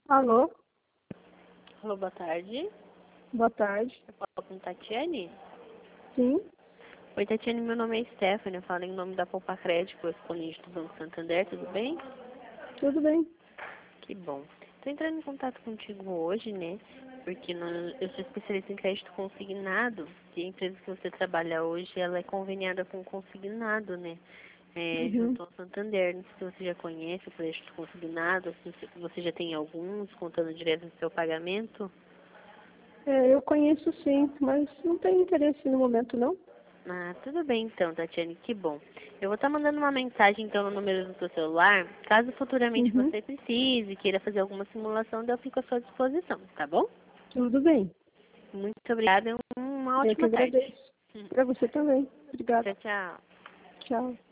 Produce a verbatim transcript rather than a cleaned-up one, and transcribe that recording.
Alô? Alô, boa tarde. Boa tarde. Eu falo com Tatiane? Sim? Oi, Tatiane, meu nome é Stephanie, eu falo em nome da Poupa Crédito, correspondente do Banco Santander, tudo bem? Tudo bem. Que bom. Estou entrando em contato contigo hoje, né? Porque nós- eu sou especialista em crédito consignado e a empresa que você trabalha hoje, ela é conveniada com consignado, né? É, Uhum. junto ao Santander. Não sei se você já conhece o crédito consignado, se você você já tem alguns, contando direto no seu pagamento. É, eu conheço sim, mas não tenho interesse no momento, não. Ah, tudo bem então, Tatiane, que bom. Eu vou estar mandando uma mensagem então no número do seu celular, caso futuramente Uhum. você precise, queira fazer alguma simulação, eu fico à sua disposição, tá bom? Tudo bem. Muito obrigada e uma Eu que ótima tarde. agradeço. Para você também. Obrigada. Tchau, tchau. Tchau.